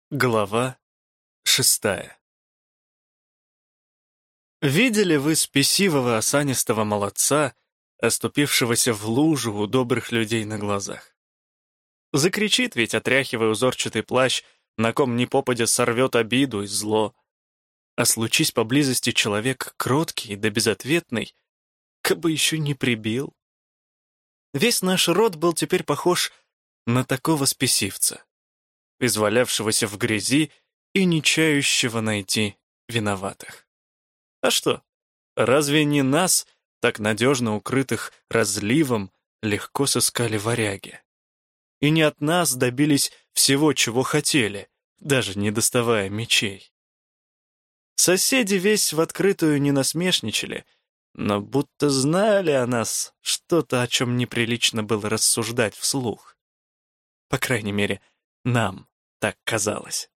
Глава 6. Видели вы спесивого осанистого молодца, оступившегося в лужу у добрых людей на глазах? Закричит ведь, отряхивая узорчатый плащ, на ком ни попадя сорвет обиду и зло. А случись поблизости человек кроткий да безответный, кабы еще не прибил. Весь наш род был теперь похож на такого спесивца, извалявшегося в грязи и не чающего найти виноватых. А что, разве не нас, так надежно укрытых разливом, легко сыскали варяги? И не от нас добились всего, чего хотели, даже не доставая мечей. Соседи весь в открытую не насмешничали, но будто знали о нас что-то, о чем неприлично было рассуждать вслух. По крайней мере, нам так казалось.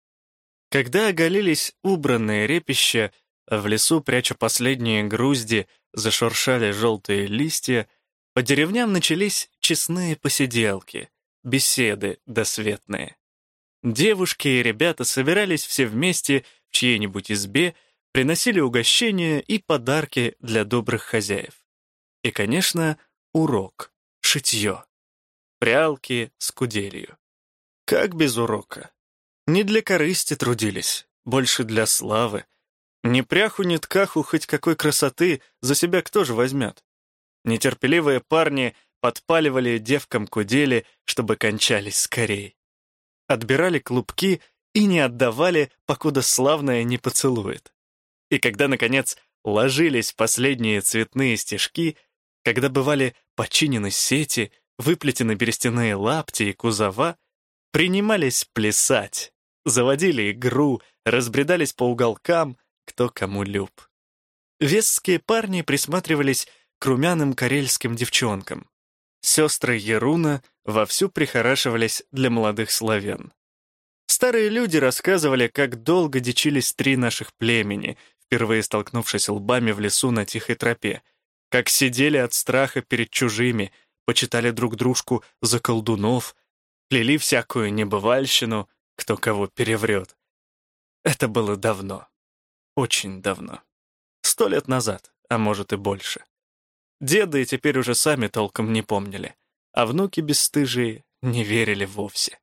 Когда оголились убранные репища, а в лесу, пряча последние грузди, зашуршали желтые листья, по деревням начались честные посиделки, беседы досветные. Девушки и ребята собирались все вместе в чьей-нибудь избе, приносили угощения и подарки для добрых хозяев. И, конечно, урок, шитье, прялки с куделью. Как без урока? Не для корысти трудились, больше для славы. Ни пряху, ни ткаху хоть какой красоты за себя кто же возьмет? Нетерпеливые парни подпаливали девкам кудели, чтобы кончались скорей. Отбирали клубки и не отдавали, покуда славная не поцелует. И когда, наконец, ложились последние цветные стежки, когда бывали починены сети, выплетены берестяные лапти и кузова, принимались плясать, заводили игру, разбредались по уголкам, кто кому люб. Весские парни присматривались к румяным карельским девчонкам. Сестры Еруна вовсю прихорашивались для молодых славян. Старые люди рассказывали, как долго дичились три наших племени, впервые столкнувшись лбами в лесу на тихой тропе, как сидели от страха перед чужими, почитали друг дружку за колдунов, плели всякую небывальщину, кто кого переврет. Это было давно, очень давно. 100 лет назад, а может и больше. Деды теперь уже сами толком не помнили, а внуки бесстыжие не верили вовсе.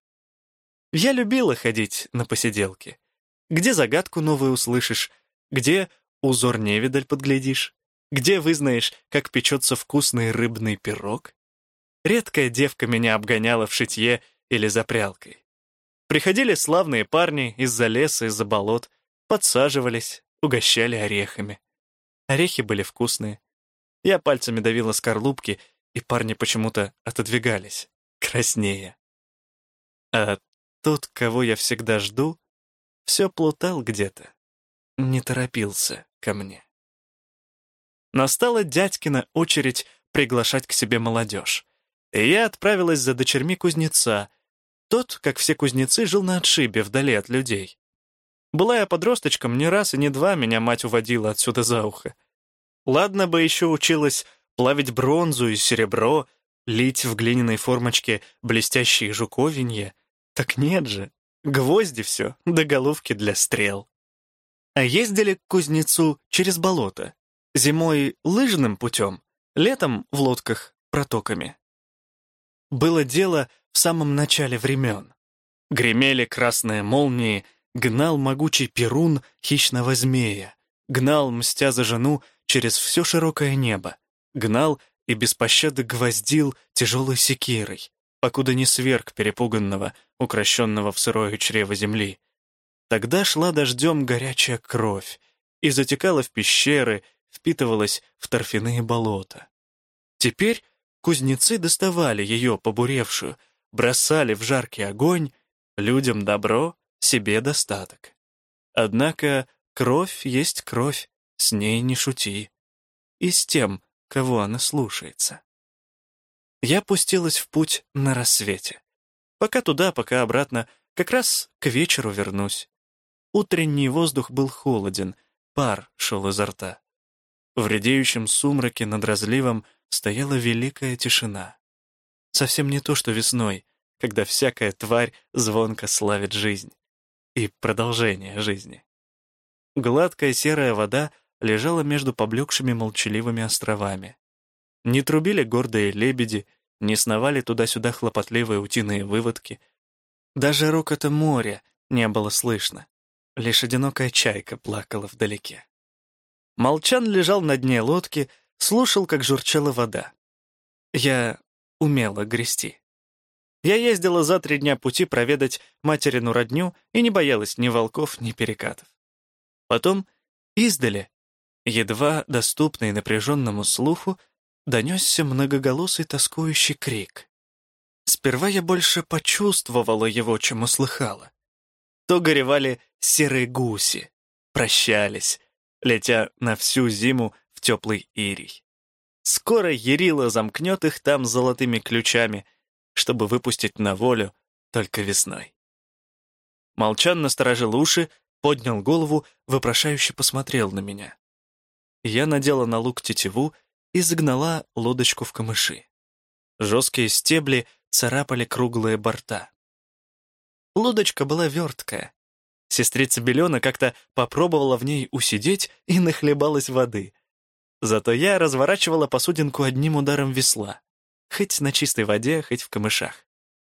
Я любила ходить на посиделки. Где загадку новую услышишь, где узор невидаль подглядишь, где вызнаешь, как печется вкусный рыбный пирог. Редкая девка меня обгоняла в шитье или за прялкой. Приходили славные парни из-за леса, из-за болот, подсаживались, угощали орехами. Орехи были вкусные. Я пальцами давила скорлупки, и парни почему-то отодвигались, краснея. А тот, кого я всегда жду, все плутал где-то, не торопился ко мне. Настала дядькина очередь приглашать к себе молодежь, и я отправилась за дочерьми кузнеца. Тот, как все кузнецы, жил на отшибе, вдали от людей. Была я подросточком, не раз и не два меня мать уводила отсюда за ухо. Ладно бы еще училась плавить бронзу и серебро, лить в глиняной формочке блестящие жуковинья. Так нет же, гвозди все, да головки для стрел. А ездили к кузнецу через болото. Зимой лыжным путем, летом в лодках протоками. Было дело в самом начале времен. Гремели красные молнии, гнал могучий перун хищного змея, гнал, мстя за жену, через все широкое небо, гнал и без пощады гвоздил тяжелой секирой, покуда не сверг перепуганного, укращенного в сырое чрево земли. Тогда шла дождем горячая кровь и затекала в пещеры, впитывалась в торфяные болота. Теперь кузнецы доставали ее побуревшую, бросали в жаркий огонь, людям добро, себе достаток. Однако кровь есть кровь, с ней не шути. И с тем, кого она слушается. Я пустилась в путь на рассвете. Пока туда, пока обратно, как раз к вечеру вернусь. Утренний воздух был холоден, пар шел изо рта. В редеющем сумраке над разливом стояла великая тишина. Совсем не то, что весной, когда всякая тварь звонко славит жизнь. и продолжение жизни. Гладкая серая вода лежала между поблекшими молчаливыми островами. Не трубили гордые лебеди, не сновали туда-сюда хлопотливые утиные выводки. Даже рокота моря не было слышно. Лишь одинокая чайка плакала вдалеке. Молчан лежал на дне лодки, слушал, как журчала вода. Я умела грести. Я ездила за 3 дня пути проведать материну родню и не боялась ни волков, ни перекатов. Потом, издали, едва доступный напряженному слуху, донесся многоголосый тоскующий крик. Сперва я больше почувствовала его, чем услыхала. То горевали серые гуси, прощались, летя на всю зиму в теплый ирий. Скоро Ярила замкнет их там золотыми ключами, чтобы выпустить на волю только весной. Молчан насторожил уши, поднял голову, вопрошающе посмотрел на меня. Я надела на лук тетиву и загнала лодочку в камыши. Жесткие стебли царапали круглые борта. Лодочка была верткая. Сестрица Белена как-то попробовала в ней усидеть и нахлебалась воды. Зато я разворачивала посудинку одним ударом весла, хоть на чистой воде, хоть в камышах.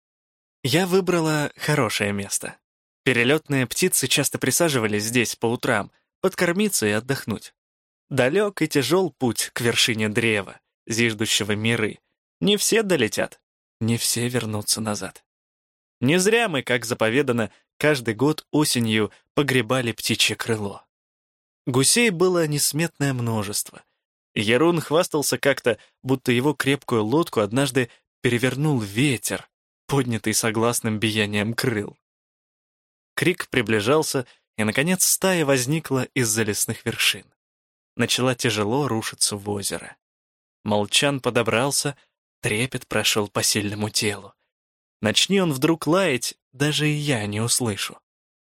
Я выбрала хорошее место. Перелетные птицы часто присаживались здесь по утрам, подкормиться и отдохнуть. Далек и тяжел путь к вершине древа, зиждущего миры. Не все долетят, не все вернутся назад. Не зря мы, как заповедано, каждый год осенью погребали птичье крыло. Гусей было несметное множество. Ярун хвастался как-то, будто его крепкую лодку однажды перевернул ветер, поднятый согласным биением крыл. Крик приближался, и, наконец, стая возникла из-за лесных вершин. Начала тяжело рушиться в озеро. Молчан подобрался, трепет прошел по сильному телу. Начни он вдруг лаять, даже и я не услышу.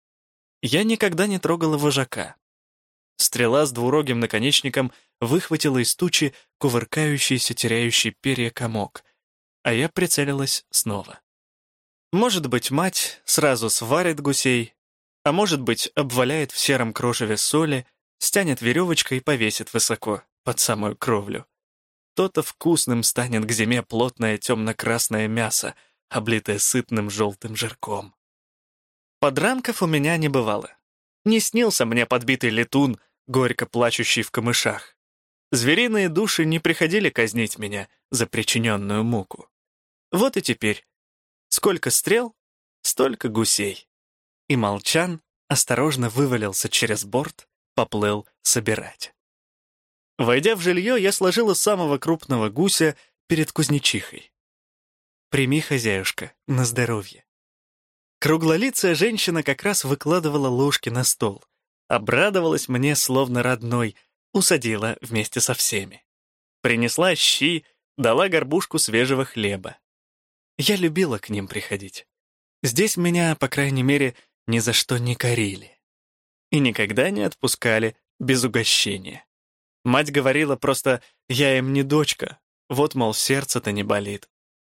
Я никогда не трогала вожака. Стрела с двурогим наконечником выхватила из тучи кувыркающийся, теряющий перья комок, а я прицелилась снова. Может быть, мать сразу сварит гусей, а может быть, обваляет в сером крошеве соли, стянет веревочкой и повесит высоко, под самую кровлю. То-то вкусным станет к зиме плотное темно-красное мясо, облитое сытным желтым жирком. Подранков у меня не бывало. Не снился мне подбитый летун, горько плачущий в камышах. Звериные души не приходили казнить меня за причиненную муку. Вот и теперь. Сколько стрел, столько гусей. И Молчан осторожно вывалился через борт, поплыл собирать. Войдя в жилье, я сложила самого крупного гуся перед кузнечихой. «Прими, хозяюшка, на здоровье». Круглолицая женщина как раз выкладывала ложки на стол. Обрадовалась мне словно родной, усадила вместе со всеми. Принесла щи, дала горбушку свежего хлеба. Я любила к ним приходить. Здесь меня, по крайней мере, ни за что не корили. И никогда не отпускали без угощения. Мать говорила просто: «Я им не дочка, вот, мол, сердце-то не болит».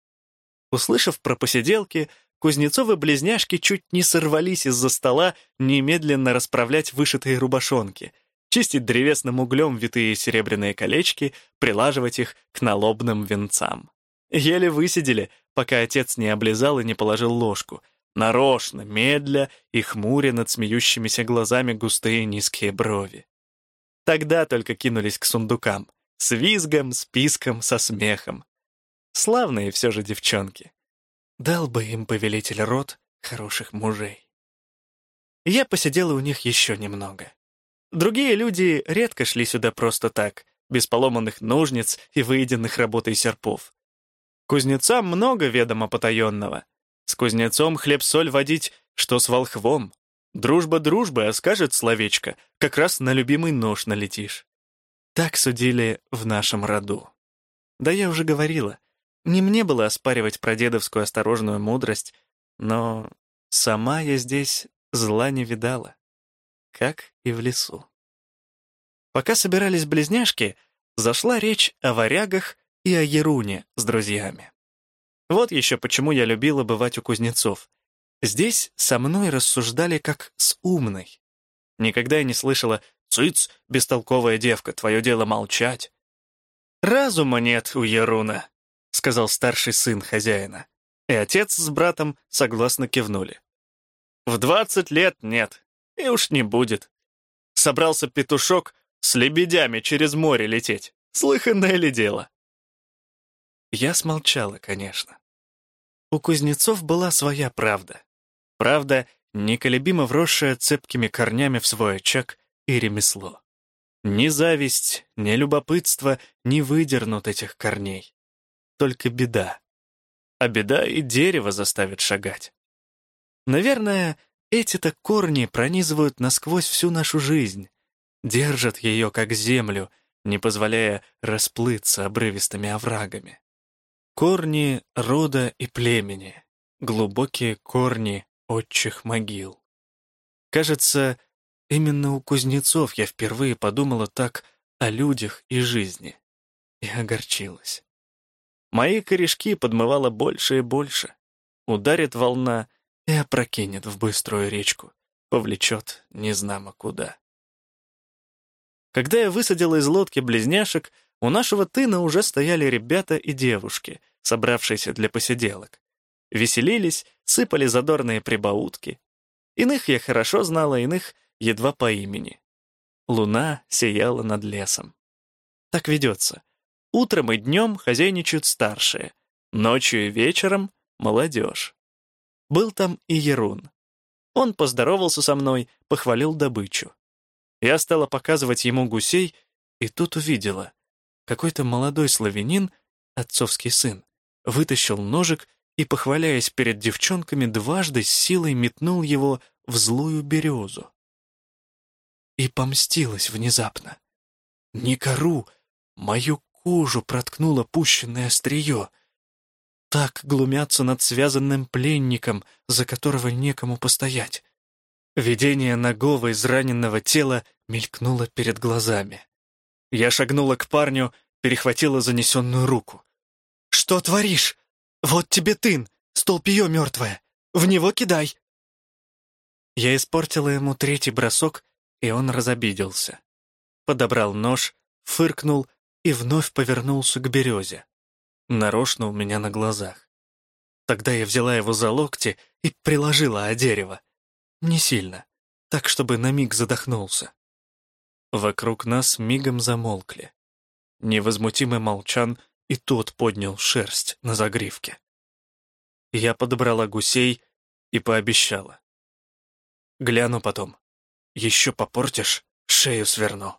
Услышав про посиделки, Кузнецовы-близняшки чуть не сорвались из-за стола немедленно расправлять вышитые рубашонки, чистить древесным углем витые серебряные колечки, прилаживать их к налобным венцам. Еле высидели, пока отец не облизал и не положил ложку, нарочно, медля и хмуря над смеющимися глазами густые низкие брови. Тогда только кинулись к сундукам, с визгом, с писком, со смехом. Славные все же девчонки. Дал бы им повелитель род хороших мужей. Я посидела у них еще немного. Другие люди редко шли сюда просто так, без поломанных ножниц и выеденных работой серпов. Кузнецам много ведомо потаенного. С кузнецом хлеб-соль водить, что с волхвом. Дружба дружбы, а скажет словечко, как раз на любимый нож налетишь. Так судили в нашем роду. Да я уже говорила, не мне было оспаривать прадедовскую осторожную мудрость, но сама я здесь зла не видала, как и в лесу. Пока собирались близняшки, зашла речь о варягах и о Яруне с друзьями. Вот еще почему я любила бывать у кузнецов. Здесь со мной рассуждали как с умной. Никогда я не слышала «Цыц, бестолковая девка, твое дело молчать». «Разума нет у Яруна», — сказал старший сын хозяина. И отец с братом согласно кивнули. «В 20 лет нет, и уж не будет. Собрался петушок с лебедями через море лететь. Слыханное ли дело?» Я смолчала, конечно. У кузнецов была своя правда. Правда, неколебимо вросшая цепкими корнями в свой очаг и ремесло. Ни зависть, ни любопытство не выдернут этих корней. Только беда. А беда и дерево заставит шагать. Наверное, эти-то корни пронизывают насквозь всю нашу жизнь, держат ее как землю, не позволяя расплыться обрывистыми оврагами. Корни рода и племени, глубокие корни отчих могил. Кажется, именно у кузнецов я впервые подумала так о людях и жизни. И огорчилась. Мои корешки подмывало больше и больше. Ударит волна и опрокинет в быструю речку, повлечет незнамо куда. Когда я высадила из лодки близняшек, у нашего тына уже стояли ребята и девушки, собравшиеся для посиделок. Веселились, сыпали задорные прибаутки. Иных я хорошо знала, иных едва по имени. Луна сияла над лесом. Так ведется. Утром и днем хозяйничают старшие, ночью и вечером — молодежь. Был там и Ярун. Он поздоровался со мной, похвалил добычу. Я стала показывать ему гусей, и тут увидела. Какой-то молодой славянин, отцовский сын, вытащил ножик и, похваляясь перед девчонками, дважды с силой метнул его в злую березу. И помстилась внезапно. Не кору, мою кожу проткнуло пущенное острие. Так глумятся над связанным пленником, за которого некому постоять. Видение нагого израненного тела мелькнуло перед глазами. Я шагнула к парню, перехватила занесенную руку. «Что творишь? Вот тебе тын, столпье мертвое. В него кидай!» Я испортила ему третий бросок, и он разобиделся. Подобрал нож, фыркнул и вновь повернулся к березе. Нарочно у меня на глазах. Тогда я взяла его за локти и приложила о дерево. Не сильно, так, чтобы на миг задохнулся. Вокруг нас мигом замолкли. Невозмутимый молчан и тот поднял шерсть на загривке. Я подобрала гусей и пообещала. Гляну потом. Еще попортишь, шею сверну.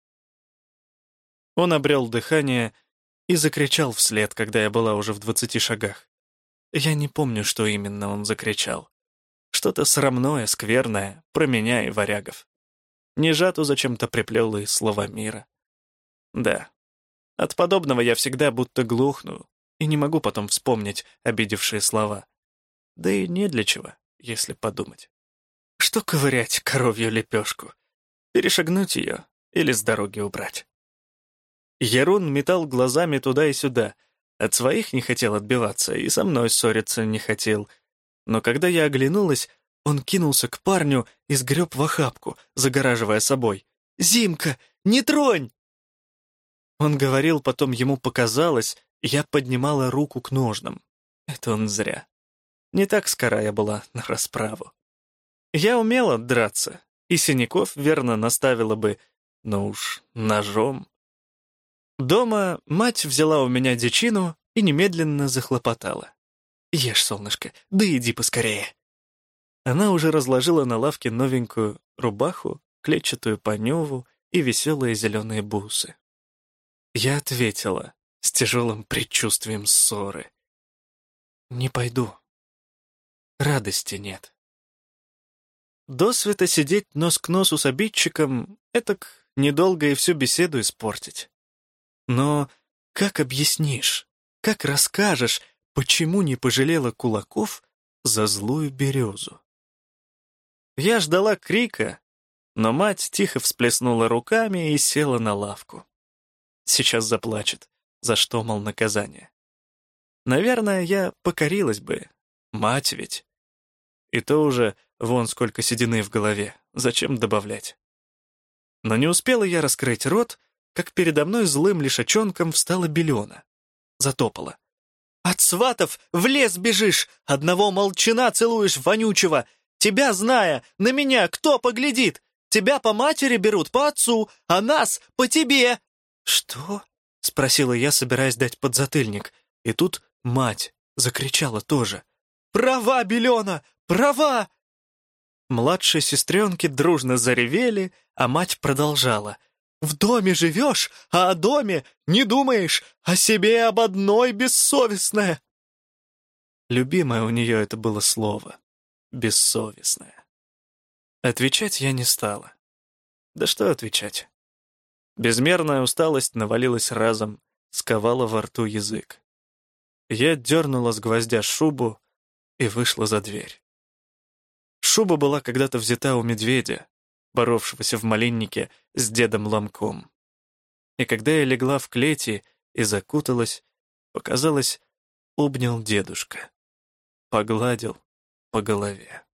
Он обрел дыхание и закричал вслед, когда я была уже в 20 шагах. Я не помню, что именно он закричал. Что-то срамное, скверное, про меня и варягов. Нежату зачем-то приплел и слова мира. Да, от подобного я всегда будто глухну и не могу потом вспомнить обидевшие слова. Да и не для чего, если подумать. Что ковырять коровью лепешку? Перешагнуть ее или с дороги убрать? Ярун метал глазами туда и сюда. От своих не хотел отбиваться и со мной ссориться не хотел. Но когда я оглянулась, он кинулся к парню и сгреб в охапку, загораживая собой. «Зимка, не тронь!» Он говорил, потом ему показалось, я поднимала руку к ножнам. Это он зря. Не так скоро я была на расправу. Я умела драться, и синяков верно наставила бы, но уж ножом. Дома мать взяла у меня дичину и немедленно захлопотала. «Ешь, солнышко, да иди поскорее». Она уже разложила на лавке новенькую рубаху, клетчатую паневу и веселые зеленые бусы. Я ответила с тяжелым предчувствием ссоры. «Не пойду. Радости нет». Досвета сидеть нос к носу с обидчиком — этак недолго и всю беседу испортить. Но как объяснишь, как расскажешь, почему не пожалела кулаков за злую березу? Я ждала крика, но мать тихо всплеснула руками и села на лавку. Сейчас заплачет, за что, мол, наказание. Наверное, я покорилась бы, мать ведь. И то уже вон сколько седины в голове, зачем добавлять? Но не успела я раскрыть рот, как передо мной злым лишачонком встала Белена. Затопала. «От сватов в лес бежишь, одного молчана целуешь вонючего. Тебя, зная, на меня кто поглядит? Тебя по матери берут, по отцу, а нас по тебе!» «Что?» — спросила я, собираясь дать подзатыльник. И тут мать закричала тоже. «Права, Белена, права!» Младшие сестренки дружно заревели, а мать продолжала. «В доме живешь, а о доме не думаешь, о себе об одной бессовестная!» Любимое у нее это было слово «бессовестная». Отвечать я не стала. Да что отвечать? Безмерная усталость навалилась разом, сковала во рту язык. Я дернула с гвоздя шубу и вышла за дверь. Шуба была когда-то взята у медведя, боровшегося в малиннике с дедом Ломком. И когда я легла в клети и закуталась, показалось, обнял дедушка, погладил по голове.